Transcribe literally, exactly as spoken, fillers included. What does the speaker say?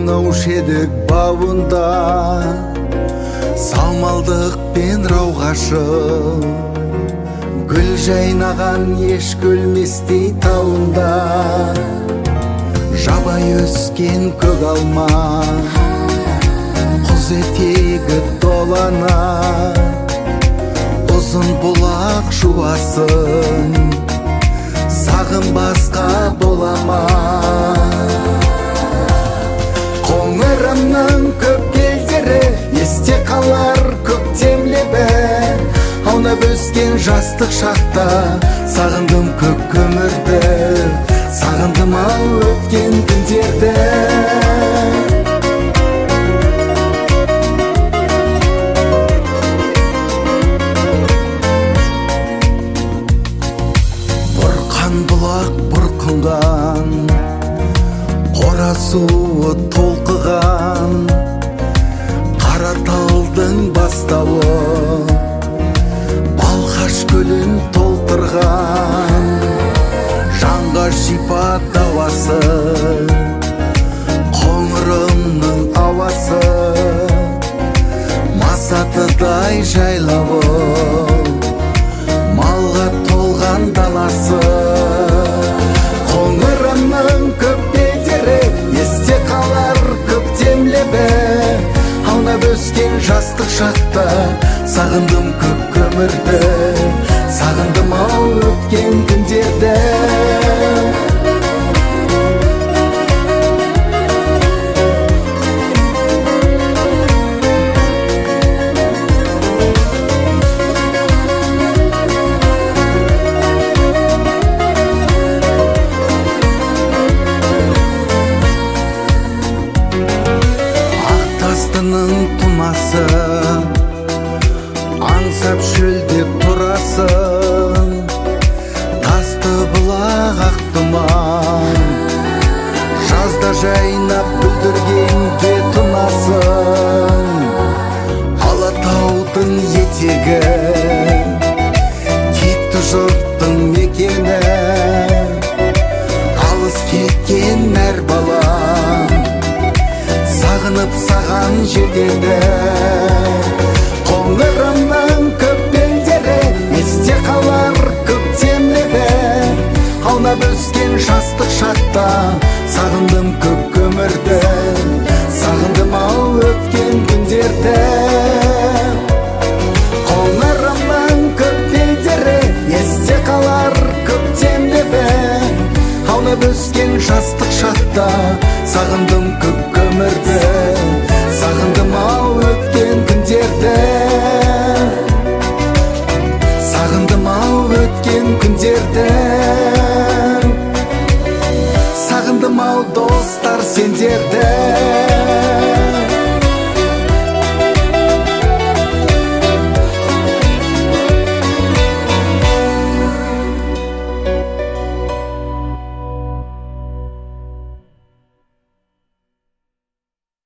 ойнаушы едік бауында, самалдық пен рауғашыл, гүл жайнаған еш көлместей тауында, жабай өскен көк алма, құз етегі долана, ұзын бұлақ жуасын, сағынбасқа бола ма? Қоңырымның көп кездері есте қалар көктемле бер, аунап өскен жастық шақта сағындым көк көмірді, сағындым ау өткен күндерді. Бұрқан бұлақ бұрқынған, қора суы толқыған, Қараталдың бастауы Балқаш көлін толтырған, жанға шипа дауасы, қоңырымның ауасы, Масатыдай жайлауы, малға толған даласы. Қоңырымның көп бедері есте қалар көктемле бер, аунап өскен жастық шақта сағындым көк көмірді, сағындым ау өткен күндерді. Ақтастының тұмасы, аңсап шөлдеп тұрасың, тасты бұлақ ақ тұман, жазда жайнап бүлдіргенге тұнасың. Алатаудың етегі, кетті жұрттың мекені, алыс кеткен әр балам сағынып саған жетеді. Қоңырымның көп белдері есте қалар көктемле бер, аунап өскен жастық шақта сағындым көк көмірді, сағындым ау өткен күндерді. Қоңырымның көп белдері есте қалар көктемле бер, аунап өскен жастық шақта сағындым көк көмірді, сағындым ау өткен күндерді. Сағындым ау өткен күндерді. Сағындым ау достар сендерді.